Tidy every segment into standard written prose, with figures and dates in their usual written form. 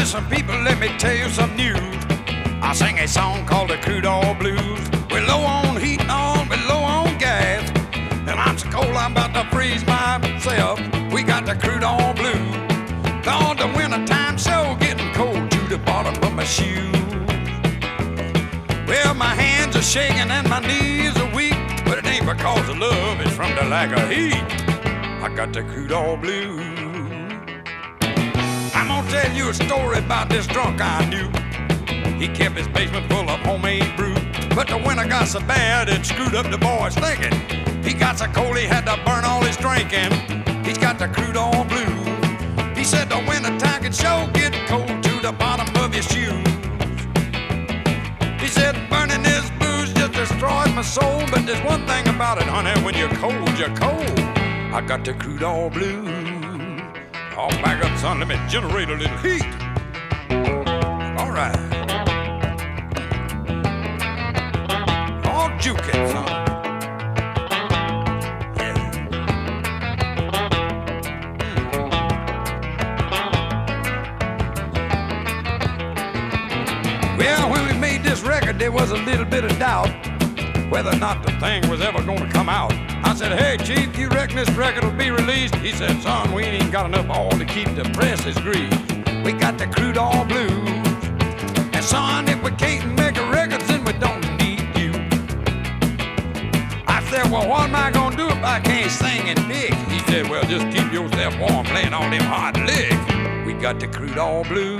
listen, people, let me tell you some news. I sing a song called the Crude Oil Blues. We're low on heat and on, we're low on gas. And I'm so cold I'm about to freeze myself. We got the crude oil blues. Lord, the wintertime so getting cold to the bottom of my shoes. Well, my hands are shaking and my knees are weak, but it ain't because of love, it's from the lack of heat. I got the crude oil blues. I'm gonna tell you a story about this drunk I knew. He kept his basement full of homemade brew, but the winter got so bad it screwed up the boys' thinking. He got so cold he had to burn all his drinking. He's got the crude oil blues. He said the wintertime can sure get cold to the bottom of your shoes. He said burning this booze just destroys my soul, but there's one thing about it, honey, when you're cold, you're cold. I got the crude oil blues. I'll back up, son, let me generate a little heat. All right. I'll juke it, son. Well, when we made this record, there was a little bit of doubt whether or not the thing was ever going to come out. I said, hey, Chief, you reckon this record will be released? He said, son, we ain't even got enough oil to keep the presses greased. We got the crude oil blues. And son, if we can't make a record, then we don't need you. I said, well, what am I going to do if I can't sing and pick? He said, well, just keep yourself warm playing all them hot licks. We got the crude oil blues.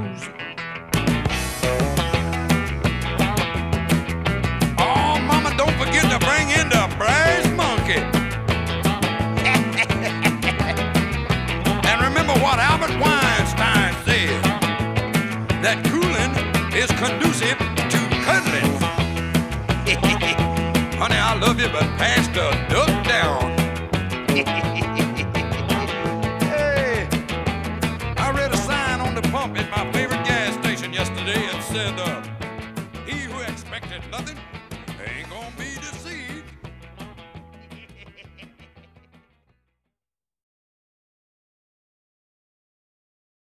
Don't forget to bring in the brass monkey. And remember what Albert Weinstein said, that cooling is conducive to cuddling. Honey, I love you, but pass the duck down.